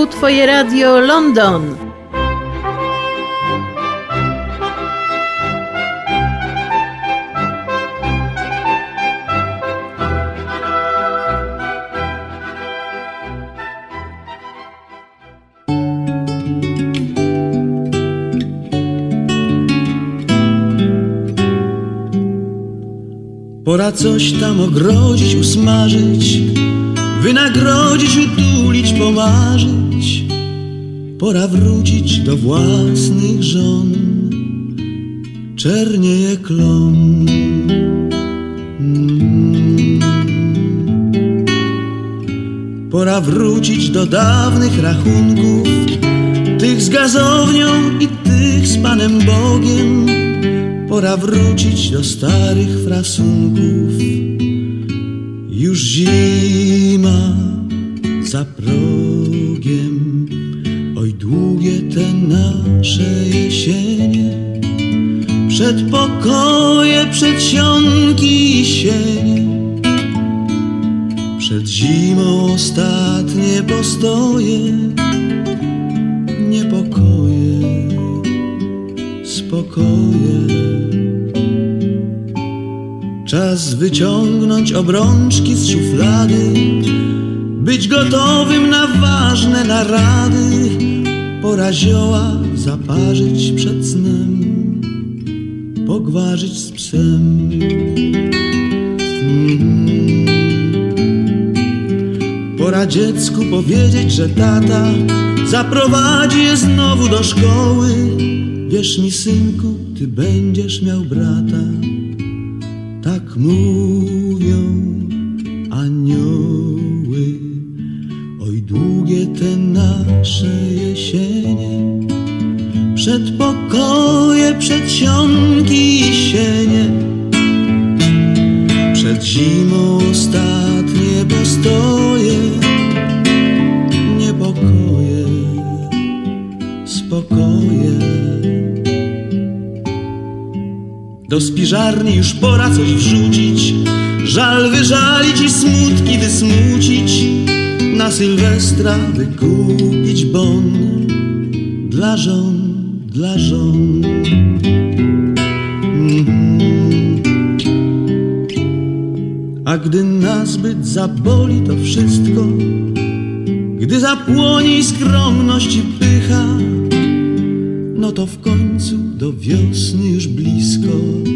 Twoje Radio London. Pora coś tam ogrodzić, usmażyć, wynagrodzić, utulić, pomarzyć. Pora wrócić do własnych żon, czernieje klon. Pora wrócić do dawnych rachunków, tych z gazownią i tych z Panem Bogiem. Pora wrócić do starych frasunków. Już zima za progiem. Oj, długie te nasze jesienie, przedpokoje, przedsionki i sienie. Przed zimą ostatnie postoje, niepokoje, spokoje. Czas wyciągnąć obrączki z szuflady, być gotowym na ważne narady. Pora zioła zaparzyć przed snem, pogwarzyć z psem. Pora dziecku powiedzieć, że tata zaprowadzi je znowu do szkoły. Wierz mi, synku, ty będziesz miał brata. Tak mówią anioły. Oj, długie te nasze jesienie, przedpokoje, przedsionki i sienie. Przed zimą ostatnie postoje, niepokoje, spokoje. Do spiżarni już pora coś wrzucić, żal wyżalić i smutki wysmucić. Na Sylwestra wykupić bon dla żon, dla żon. A gdy nazbyt zaboli to wszystko, gdy zapłoni skromność i pycha, no to w końcu do wiosny już blisko,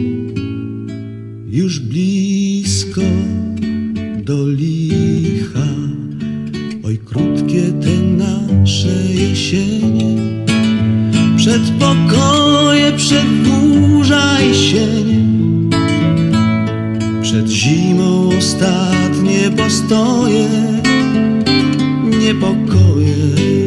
już blisko do licha. Oj, krótkie te nasze jesienie, przedpokoje, przedburza i sienie. Przed zimą ostatnie postoje, niepokoje,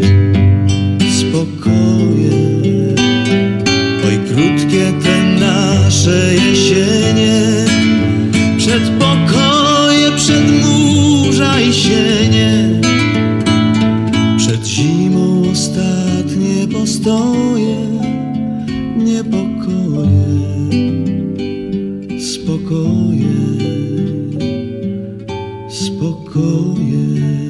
spokoje. Oj, krótkie te nasze jesienie, przedpokoje, przedmurza i sienie. Przed zimą ostatnie postoje, niepokoje, spokoje, spokoje.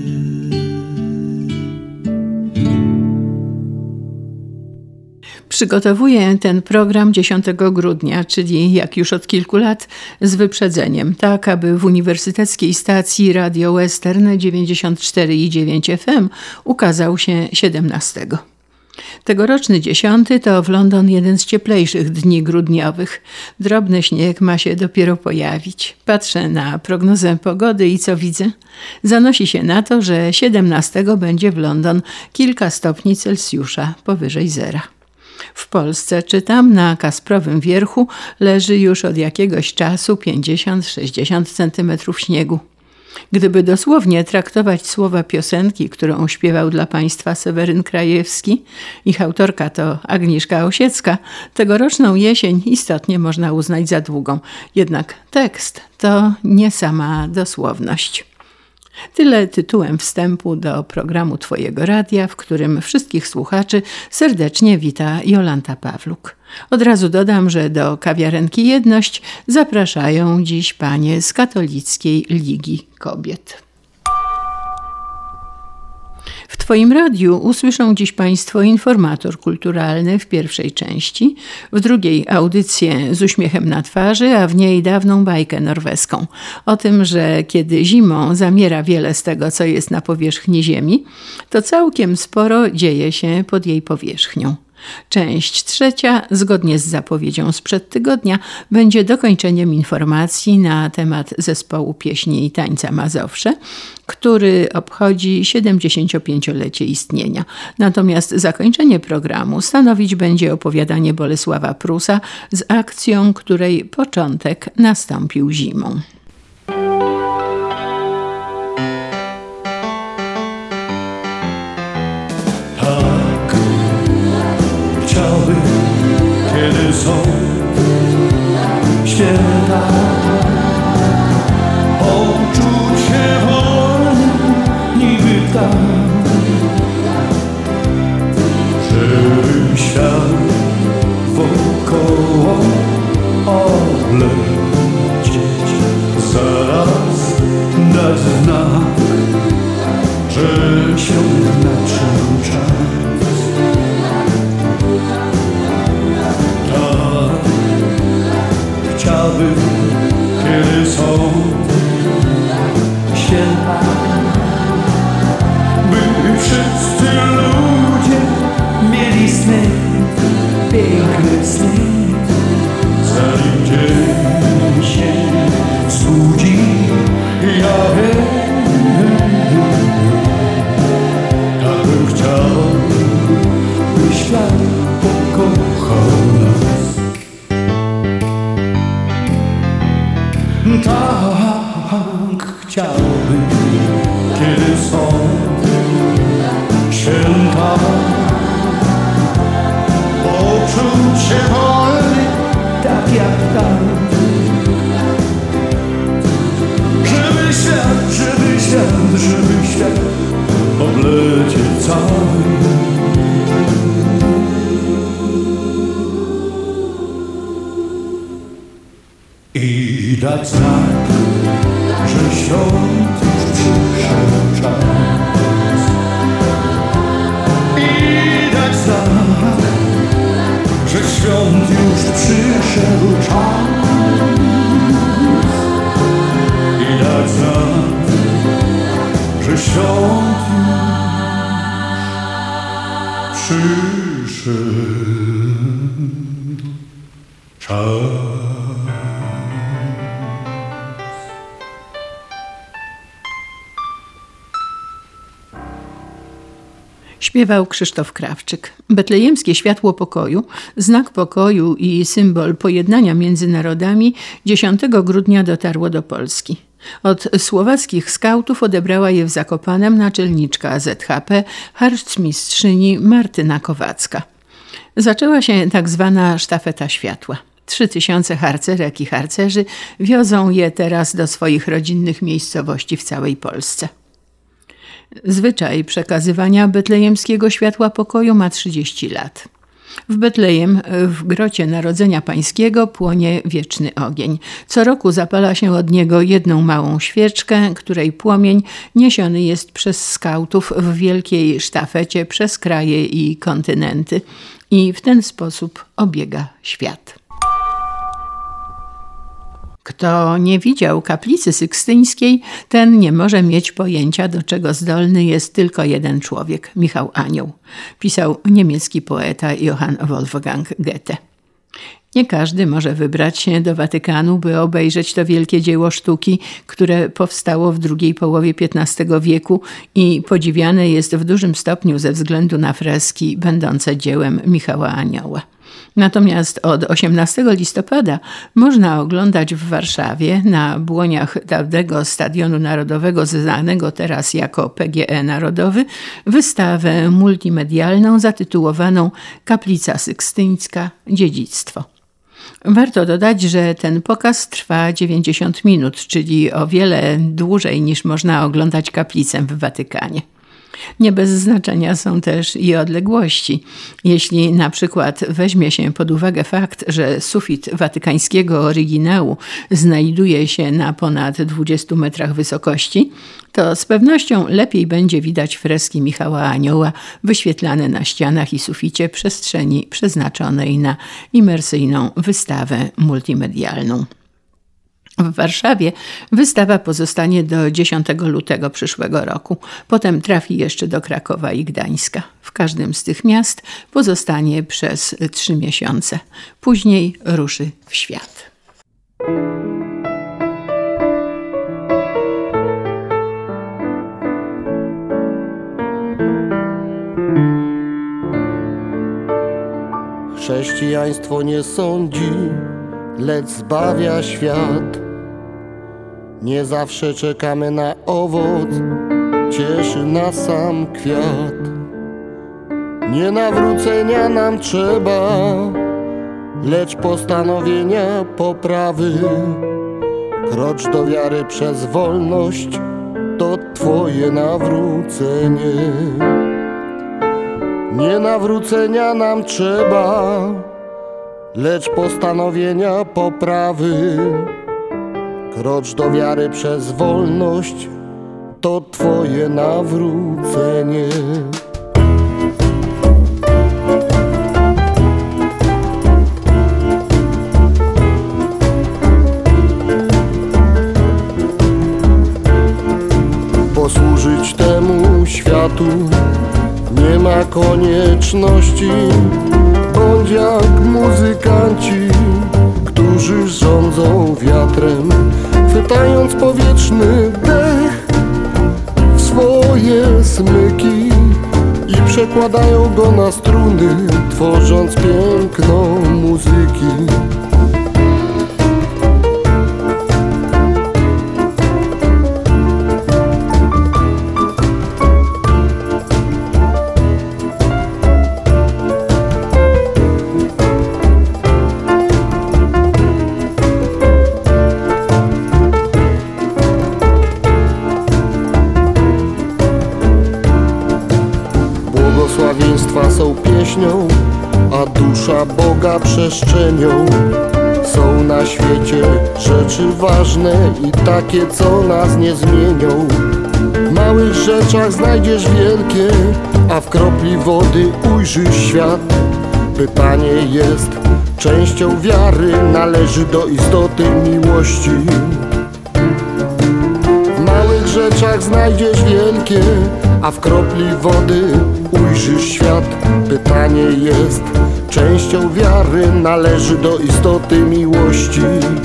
Przygotowuję ten program 10 grudnia, czyli jak już od kilku lat z wyprzedzeniem, tak aby w uniwersyteckiej stacji Radio Western 94,9 FM ukazał się 17. Tegoroczny 10 to w London jeden z cieplejszych dni grudniowych. Drobny śnieg ma się dopiero pojawić. Patrzę na prognozę pogody i co widzę? Zanosi się na to, że 17 będzie w London kilka stopni Celsjusza powyżej zera. W Polsce, czytam, na Kasprowym Wierchu leży już od jakiegoś czasu 50-60 centymetrów śniegu. Gdyby dosłownie traktować słowa piosenki, którą śpiewał dla Państwa Seweryn Krajewski, ich autorka to Agnieszka Osiecka, tegoroczną jesień istotnie można uznać za długą. Jednak tekst to nie sama dosłowność. Tyle tytułem wstępu do programu Twojego Radia, w którym wszystkich słuchaczy serdecznie wita Jolanta Pawluk. Od razu dodam, że do kawiarenki Jedność zapraszają dziś panie z Katolickiej Ligi Kobiet. W Twoim radiu usłyszą dziś Państwo informator kulturalny w pierwszej części, w drugiej audycję z uśmiechem na twarzy, a w niej dawną bajkę norweską o tym, że kiedy zimą zamiera wiele z tego, co jest na powierzchni Ziemi, to całkiem sporo dzieje się pod jej powierzchnią. Część trzecia, zgodnie z zapowiedzią sprzed tygodnia, będzie dokończeniem informacji na temat zespołu pieśni i tańca Mazowsze, który obchodzi 75-lecie istnienia. Natomiast zakończenie programu stanowić będzie opowiadanie Bolesława Prusa z akcją, której początek nastąpił zimą. Kiedy są święta, poczuć się wolny, niby tam, żeby świat wokoło oblecieć, zaraz dać znak, że się nadszedł czas. Chciałbym, kiedy są święta, by wszyscy ludzie mieli sny, piękne sny, zanim dzień się zbudzi. Ja wiem, tak bym chciał, by świat pokochał nas. Tak chciałbym, kiedy są święta, poczuć się wolny, tak jak tam, żeby świat oblecieć cały. I dać znak, że świąt już przyszedł czas. I dać znak, że świąt już przyszedł czas. I dać znak, że świąt już przyszedł czas. Śpiewał Krzysztof Krawczyk. Betlejemskie światło pokoju, znak pokoju i symbol pojednania między narodami 10 grudnia dotarło do Polski. Od słowackich skautów odebrała je w Zakopanem naczelniczka ZHP, harcmistrzyni Martyna Kowacka. Zaczęła się tak zwana sztafeta światła. 3000 harcerek i harcerzy wiozą je teraz do swoich rodzinnych miejscowości w całej Polsce. Zwyczaj przekazywania betlejemskiego światła pokoju ma 30 lat. W Betlejem, w grocie Narodzenia Pańskiego, płonie wieczny ogień. Co roku zapala się od niego jedną małą świeczkę, której płomień niesiony jest przez skautów w wielkiej sztafecie przez kraje i kontynenty. I w ten sposób obiega świat. Kto nie widział kaplicy sykstyńskiej, ten nie może mieć pojęcia, do czego zdolny jest tylko jeden człowiek, Michał Anioł, pisał niemiecki poeta Johann Wolfgang Goethe. Nie każdy może wybrać się do Watykanu, by obejrzeć to wielkie dzieło sztuki, które powstało w drugiej połowie XV wieku i podziwiane jest w dużym stopniu ze względu na freski będące dziełem Michała Anioła. Natomiast od 18 listopada można oglądać w Warszawie na błoniach dawnego Stadionu Narodowego, znanego teraz jako PGE Narodowy, wystawę multimedialną zatytułowaną Kaplica Sykstyńska – Dziedzictwo. Warto dodać, że ten pokaz trwa 90 minut, czyli o wiele dłużej niż można oglądać kaplicę w Watykanie. Nie bez znaczenia są też i odległości. Jeśli na przykład weźmie się pod uwagę fakt, że sufit watykańskiego oryginału znajduje się na ponad 20 metrach wysokości, to z pewnością lepiej będzie widać freski Michała Anioła wyświetlane na ścianach i suficie przestrzeni przeznaczonej na imersyjną wystawę multimedialną. W Warszawie wystawa pozostanie do 10 lutego przyszłego roku. Potem trafi jeszcze do Krakowa i Gdańska. W każdym z tych miast pozostanie przez 3 miesiące. Później ruszy w świat. Chrześcijaństwo nie sądzi, lecz zbawia świat. Nie zawsze czekamy na owoc, cieszy nas sam kwiat. Nie nawrócenia nam trzeba, lecz postanowienia poprawy. Krocz do wiary przez wolność, to Twoje nawrócenie. Nie nawrócenia nam trzeba, lecz postanowienia poprawy. Krocz do wiary przez wolność, to Twoje nawrócenie. Posłużyć temu światu nie ma konieczności. Bądź jak muzykanci, którzy rządzą wiatrem, chwytając powietrzny dech w swoje smyki i przekładają go na struny, tworząc piękno muzyki. Błogosławieństwa są pieśnią, a dusza Boga przestrzenią. Są na świecie rzeczy ważne i takie, co nas nie zmienią. W małych rzeczach znajdziesz wielkie, a w kropli wody ujrzysz świat. Pytanie jest częścią wiary, należy do istoty miłości. W małych rzeczach znajdziesz wielkie, a w kropli wody ujrzysz świat. Pytanie jest częścią wiary, należy do istoty miłości.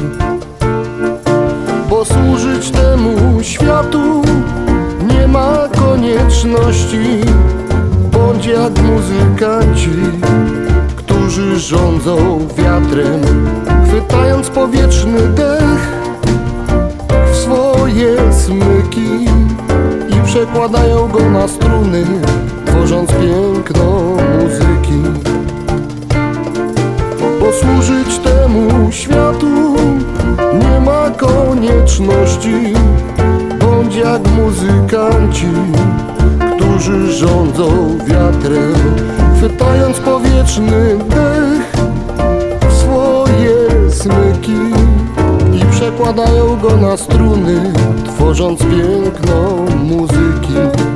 Bo służyć temu światu nie ma konieczności. Bądź jak muzykanci, którzy rządzą wiatrem, chwytając powietrzny dech w swoje smyki i przekładają go na struny, tworząc piękno muzyki. Bo służyć temu światu nie ma konieczności. Bądź jak muzykanci, którzy rządzą wiatrem, chwytając powietrzny dech w swoje smyki i przekładają go na struny, tworząc piękno muzyki.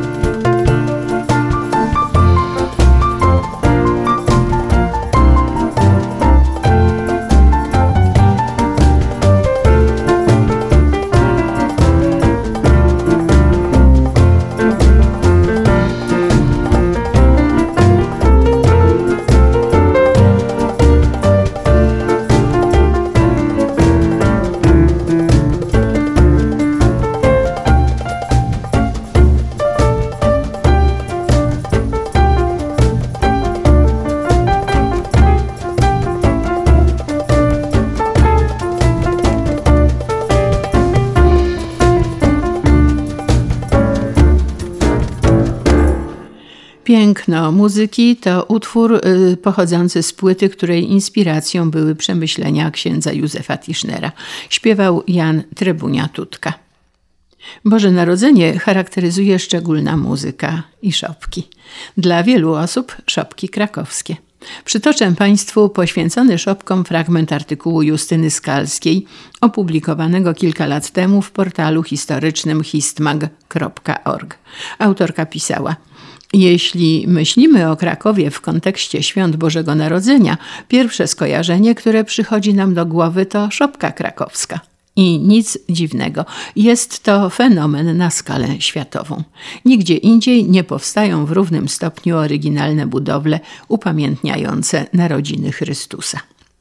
Piękno muzyki to utwór pochodzący z płyty, której inspiracją były przemyślenia księdza Józefa Tischnera. Śpiewał Jan Trybunia-Tutka. Boże Narodzenie charakteryzuje szczególna muzyka i szopki. Dla wielu osób szopki krakowskie. Przytoczę Państwu poświęcony szopkom fragment artykułu Justyny Skalskiej, opublikowanego kilka lat temu w portalu historycznym histmag.org. Autorka pisała: jeśli myślimy o Krakowie w kontekście świąt Bożego Narodzenia, pierwsze skojarzenie, które przychodzi nam do głowy, to szopka krakowska. I nic dziwnego, jest to fenomen na skalę światową. Nigdzie indziej nie powstają w równym stopniu oryginalne budowle upamiętniające narodziny Chrystusa.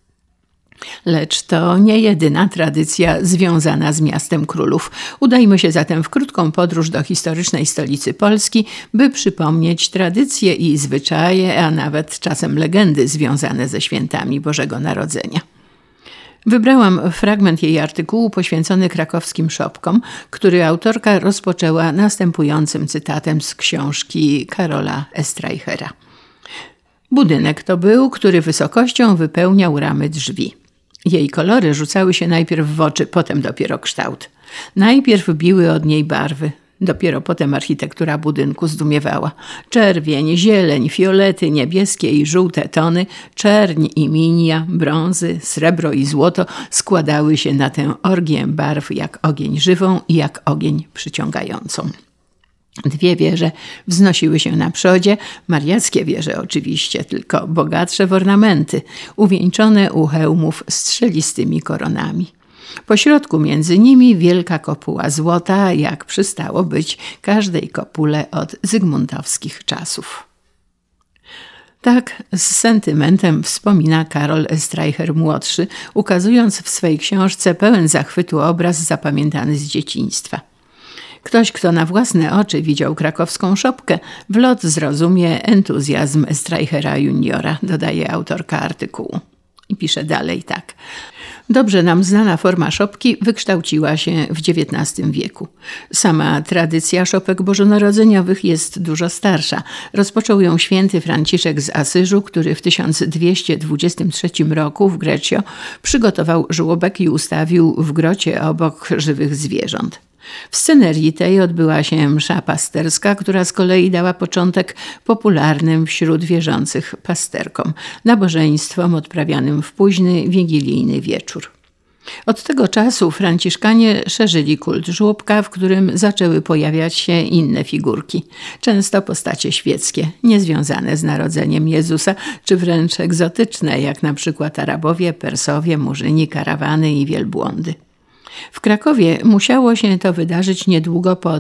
Lecz to nie jedyna tradycja związana z miastem królów. Udajmy się zatem w krótką podróż do historycznej stolicy Polski, by przypomnieć tradycje i zwyczaje, a nawet czasem legendy związane ze świętami Bożego Narodzenia. Wybrałam fragment jej artykułu poświęcony krakowskim szopkom, który autorka rozpoczęła następującym cytatem z książki Karola Estreichera. Budynek to był, który wysokością wypełniał ramy drzwi. Jej kolory rzucały się najpierw w oczy, potem dopiero kształt. Najpierw biły od niej barwy. Dopiero potem architektura budynku zdumiewała. Czerwień, zieleń, fiolety, niebieskie i żółte tony, czerń i minia, brązy, srebro i złoto składały się na tę orgię barw jak ogień żywą i jak ogień przyciągającą. Dwie wieże wznosiły się na przodzie, mariackie wieże oczywiście, tylko bogatsze w ornamenty, uwieńczone u hełmów strzelistymi koronami. Pośrodku między nimi wielka kopuła złota, jak przystało być każdej kopule od zygmuntowskich czasów. Tak z sentymentem wspomina Karol Estreicher młodszy, ukazując w swej książce pełen zachwytu obraz zapamiętany z dzieciństwa. Ktoś, kto na własne oczy widział krakowską szopkę, w lot zrozumie entuzjazm Estreichera juniora, dodaje autorka artykułu. I pisze dalej tak. Dobrze nam znana forma szopki wykształciła się w XIX wieku. Sama tradycja szopek bożonarodzeniowych jest dużo starsza. Rozpoczął ją święty Franciszek z Asyżu, który w 1223 roku w Greccio przygotował żłobek i ustawił w grocie obok żywych zwierząt. W scenerii tej odbyła się msza pasterska, która z kolei dała początek popularnym wśród wierzących pasterkom, nabożeństwom odprawianym w późny, wigilijny wieczór. Od tego czasu franciszkanie szerzyli kult żłobka, w którym zaczęły pojawiać się inne figurki, często postacie świeckie, niezwiązane z narodzeniem Jezusa, czy wręcz egzotyczne, jak na przykład Arabowie, Persowie, Murzyni, karawany i wielbłądy. W Krakowie musiało się to wydarzyć niedługo po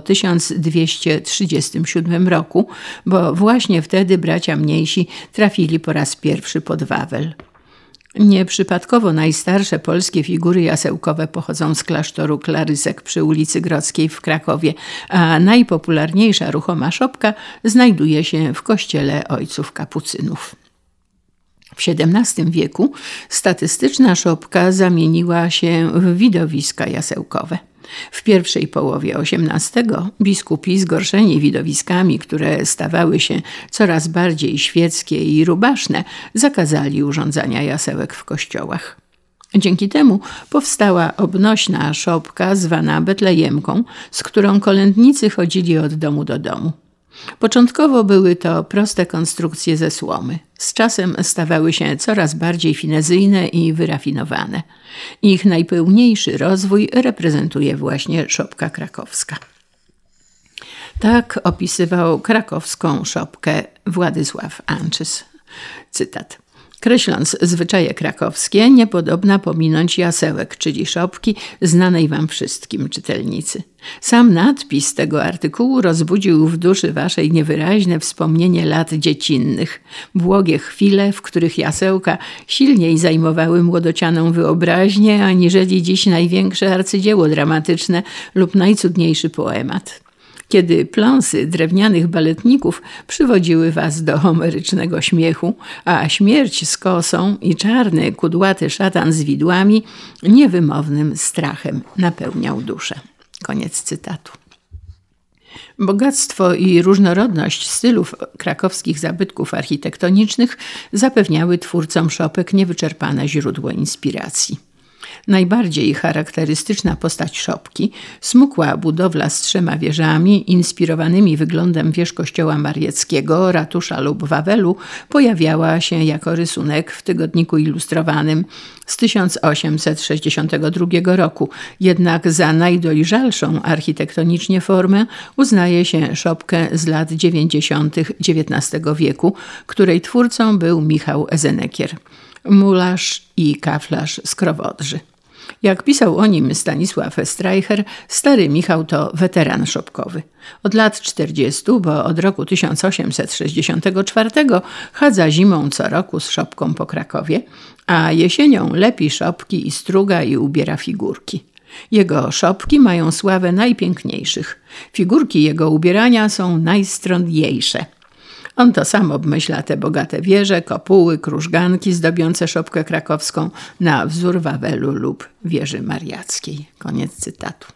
1237 roku, bo właśnie wtedy bracia mniejsi trafili po raz pierwszy pod Wawel. Nieprzypadkowo najstarsze polskie figury jasełkowe pochodzą z klasztoru Klarysek przy ulicy Grodzkiej w Krakowie, a najpopularniejsza ruchoma szopka znajduje się w kościele ojców kapucynów. W XVII wieku statystyczna szopka zamieniła się w widowiska jasełkowe. W pierwszej połowie XVIII biskupi, zgorszeni widowiskami, które stawały się coraz bardziej świeckie i rubaszne, zakazali urządzania jasełek w kościołach. Dzięki temu powstała obnośna szopka zwana Betlejemką, z którą kolędnicy chodzili od domu do domu. Początkowo były to proste konstrukcje ze słomy. Z czasem stawały się coraz bardziej finezyjne i wyrafinowane. Ich najpełniejszy rozwój reprezentuje właśnie szopka krakowska. Tak opisywał krakowską szopkę Władysław Anczys. Cytat. Kreśląc zwyczaje krakowskie, niepodobna pominąć jasełek, czyli szopki, znanej wam wszystkim, czytelnicy. Sam nadpis tego artykułu rozbudził w duszy waszej niewyraźne wspomnienie lat dziecinnych, błogie chwile, w których jasełka silniej zajmowały młodocianą wyobraźnię, aniżeli dziś największe arcydzieło dramatyczne lub najcudniejszy poemat. Kiedy pląsy drewnianych baletników przywodziły was do homerycznego śmiechu, a śmierć z kosą i czarny, kudłaty szatan z widłami niewymownym strachem napełniał duszę. Koniec cytatu. Bogactwo i różnorodność stylów krakowskich zabytków architektonicznych zapewniały twórcom szopek niewyczerpane źródło inspiracji. Najbardziej charakterystyczna postać szopki, smukła budowla z 3 wieżami, inspirowanymi wyglądem wież kościoła marieckiego, ratusza lub Wawelu, pojawiała się jako rysunek w tygodniku ilustrowanym z 1862 roku. Jednak za najdojrzalszą architektonicznie formę uznaje się szopkę z lat 90. XIX wieku, której twórcą był Michał Ezenekier, mularz i kaflarz z Krowodrzy. Jak pisał o nim Stanisław Streicher, stary Michał to weteran szopkowy. Od lat 40, bo od roku 1864 chadza zimą co roku z szopką po Krakowie, a jesienią lepi szopki i struga i ubiera figurki. Jego szopki mają sławę najpiękniejszych. Figurki jego ubierania są najstrądniejsze. On to sam obmyśla te bogate wieże, kopuły, krużganki zdobiące szopkę krakowską na wzór Wawelu lub wieży mariackiej. Koniec cytatu.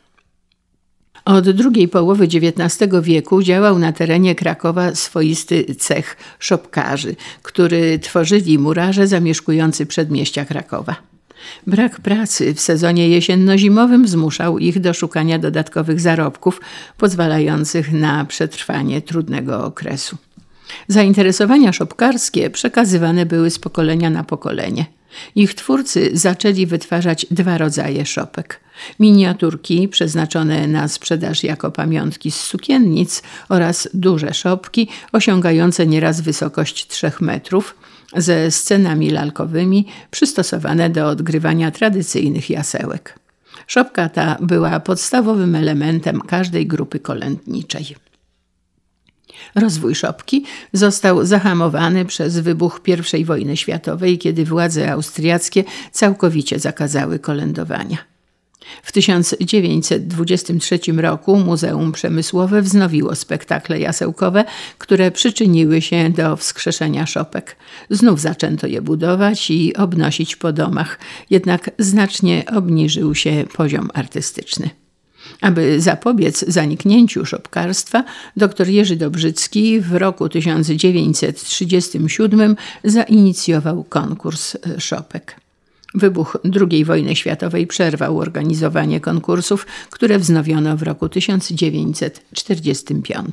Od drugiej połowy XIX wieku działał na terenie Krakowa swoisty cech szopkarzy, który tworzyli murarze zamieszkujący przedmieścia Krakowa. Brak pracy w sezonie jesienno-zimowym zmuszał ich do szukania dodatkowych zarobków pozwalających na przetrwanie trudnego okresu. Zainteresowania szopkarskie przekazywane były z pokolenia na pokolenie. Ich twórcy zaczęli wytwarzać 2 rodzaje szopek. Miniaturki przeznaczone na sprzedaż jako pamiątki z sukiennic oraz duże szopki osiągające nieraz wysokość 3 metrów ze scenami lalkowymi przystosowane do odgrywania tradycyjnych jasełek. Szopka ta była podstawowym elementem każdej grupy kolędniczej. Rozwój szopki został zahamowany przez wybuch I wojny światowej, kiedy władze austriackie całkowicie zakazały kolędowania. W 1923 roku Muzeum Przemysłowe wznowiło spektakle jasełkowe, które przyczyniły się do wskrzeszenia szopek. Znów zaczęto je budować i obnosić po domach, jednak znacznie obniżył się poziom artystyczny. Aby zapobiec zaniknięciu szopkarstwa, dr Jerzy Dobrzycki w roku 1937 zainicjował konkurs szopek. Wybuch II wojny światowej przerwał organizowanie konkursów, które wznowiono w roku 1945.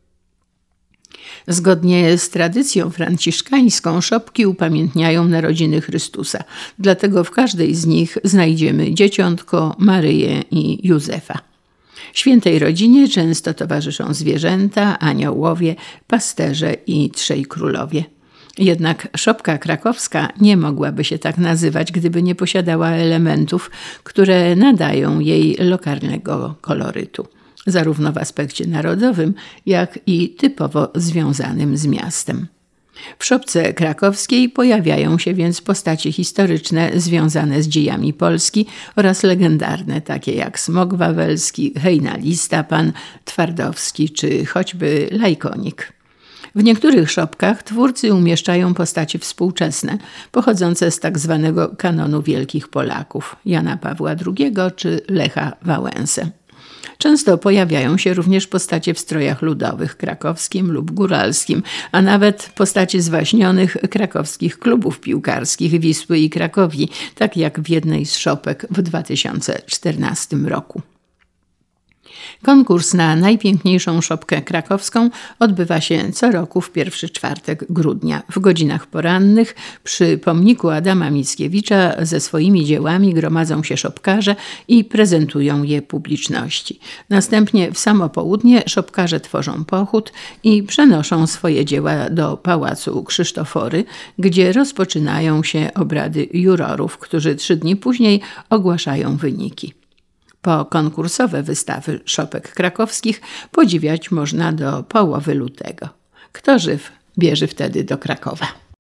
Zgodnie z tradycją franciszkańską szopki upamiętniają narodziny Chrystusa, dlatego w każdej z nich znajdziemy Dzieciątko, Maryję i Józefa. Świętej rodzinie często towarzyszą zwierzęta, aniołowie, pasterze i 3 królowie. Jednak szopka krakowska nie mogłaby się tak nazywać, gdyby nie posiadała elementów, które nadają jej lokalnego kolorytu, zarówno w aspekcie narodowym, jak i typowo związanym z miastem. W szopce krakowskiej pojawiają się więc postacie historyczne związane z dziejami Polski oraz legendarne, takie jak Smok Wawelski, Hejna Listapan, Twardowski czy choćby Lajkonik. W niektórych szopkach twórcy umieszczają postacie współczesne, pochodzące z tak zwanego kanonu wielkich Polaków, Jana Pawła II czy Lecha Wałęsę. Często pojawiają się również postacie w strojach ludowych, krakowskim lub góralskim, a nawet postacie zwaśnionych krakowskich klubów piłkarskich Wisły i Krakowi, tak jak w jednej z szopek w 2014 roku. Konkurs na najpiękniejszą szopkę krakowską odbywa się co roku w pierwszy czwartek grudnia. W godzinach porannych przy pomniku Adama Mickiewicza ze swoimi dziełami gromadzą się szopkarze i prezentują je publiczności. Następnie w samo południe szopkarze tworzą pochód i przenoszą swoje dzieła do Pałacu Krzysztofory, gdzie rozpoczynają się obrady jurorów, którzy 3 dni później ogłaszają wyniki. Pokonkursowe wystawy szopek krakowskich podziwiać można do połowy lutego. Kto żyw, bierze wtedy do Krakowa.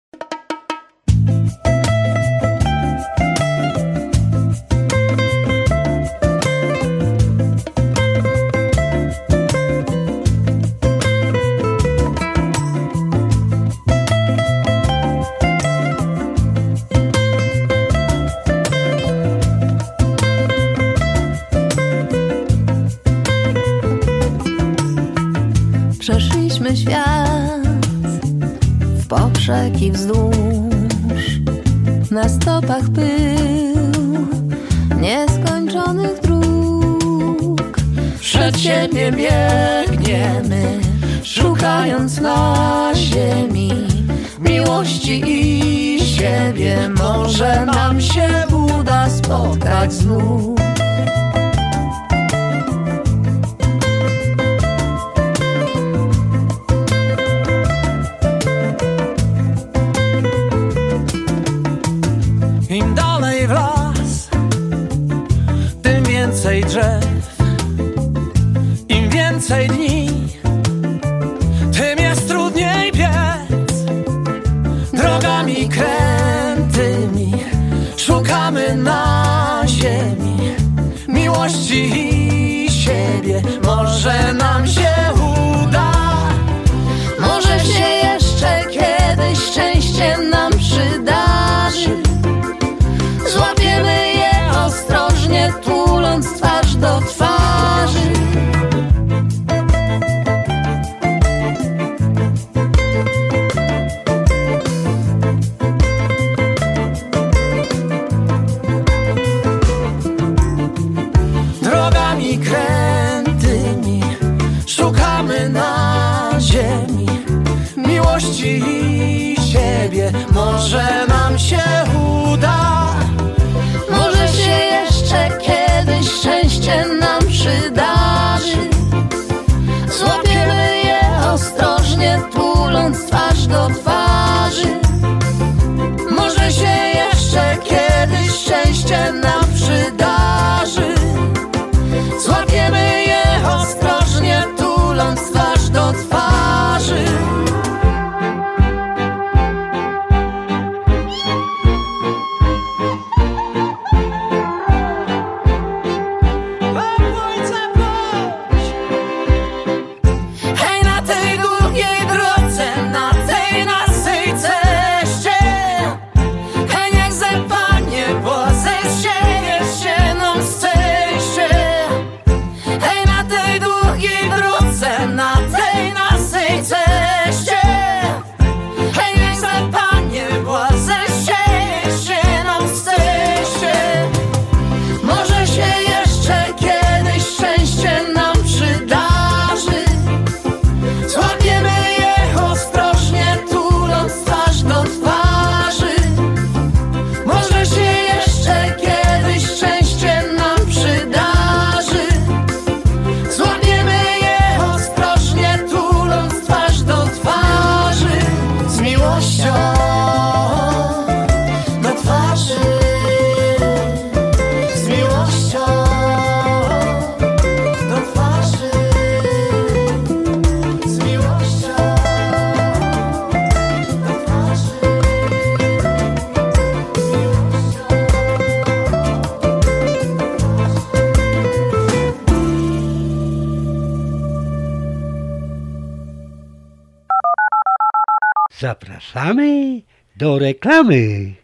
Przeszliśmy świat w poprzek i wzdłuż, na stopach pył, nieskończonych dróg. Przed siebie biegniemy, szukając na ziemi miłości i siebie. Może nam się uda spotkać znów. Im dalej w las, tym więcej drzew. Im więcej dni, tym jest trudniej biec. Drogami krętymi szukamy na ziemi miłości i siebie. Może nam się uda, Może się jeszcze kiedyś szczęście nam przydarzy. Złapiemy je ostrożnie, tuląc twarz do twarzy. drogami krętymi szukamy na ziemi miłości i siebie. Może nam się uda, Może się jeszcze kiedyś szczęście nam przydarzy. Złapiemy je ostrożnie, tuląc twarz do twarzy. może się jeszcze kiedyś szczęście nam przydarzy. Złapiemy je ostrożnie, tuląc twarz do twarzy. Hej, na tej długiej drodze, na tej naszej ceście, hej, niech zepanie, bo zesieje się nam szczęście. Hej, na tej długiej drodze, na tej naszej ceście, hej, niech zepanie, bo zesieje się nam szczęście. Może się jeszcze kiedyś szczęście nam przydarzy. Złapiemy je ostrożnie, tuląc twarz do twarzy. Może się jeszcze kiedyś szczęście nam przydarzy. Złapiemy je ostrożnie, tuląc twarz do twarzy. Z miłością do twarzy. Z miłością do twarzy. Z miłością do twarzy. Zapraszamy do reklamy.